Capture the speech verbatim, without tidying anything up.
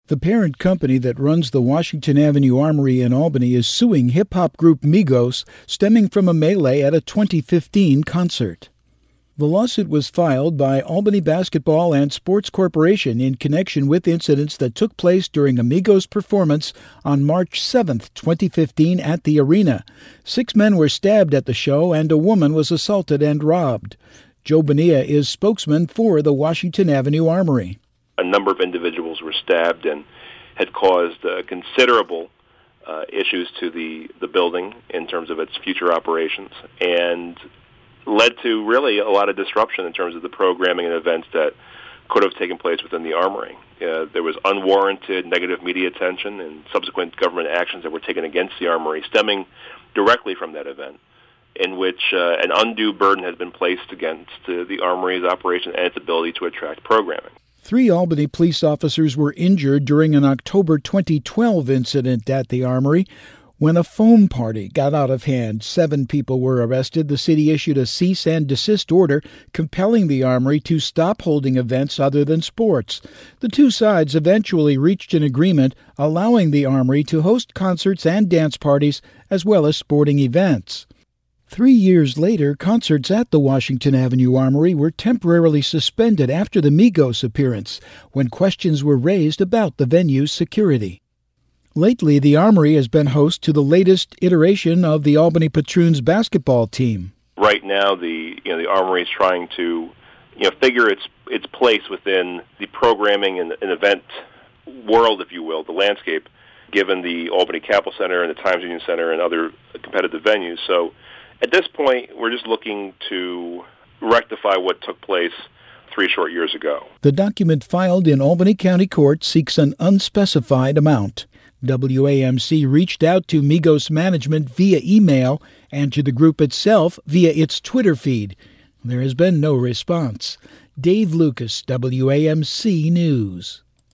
The parent company that runs the Washington Avenue Armory in Albany is suing hip-hop group Migos, stemming from a melee at a twenty fifteen concert. The lawsuit was filed by Albany Basketball and Sports Corporation in connection with incidents that took place during a Migos performance on March seventh, twenty fifteen at the arena. Six men were stabbed at the show and a woman was assaulted and robbed. Joe Bonilla is spokesman for the Washington Avenue Armory. A number of individuals were stabbed and had caused uh, considerable uh, issues to the, the building in terms of its future operations, and led to really a lot of disruption in terms of the programming and events that could have taken place within the Armory. Uh, there was unwarranted negative media attention and subsequent government actions that were taken against the Armory stemming directly from that event, in which uh, an undue burden has been placed against uh, the Armory's operation and its ability to attract programming. Three Albany police officers were injured during an October twenty twelve incident at the Armory. When a foam party got out of hand, seven people were arrested. The city issued a cease and desist order compelling the Armory to stop holding events other than sports. The two sides eventually reached an agreement allowing the Armory to host concerts and dance parties as well as sporting events. Three years later, concerts at the Washington Avenue Armory were temporarily suspended after the Migos appearance, when questions were raised about the venue's security. Lately, the Armory has been host to the latest iteration of the Albany Patroons basketball team. Right now, the you know the Armory is trying to you know figure its its place within the programming and, and event world, if you will, the landscape, given the Albany Capitol Center and the Times Union Center and other competitive venues. So, at this point, we're just looking to rectify what took place three short years ago. The document filed in Albany County Court seeks an unspecified amount. W A M C reached out to Migos management via email and to the group itself via its Twitter feed. There has been no response. Dave Lucas, W A M C News.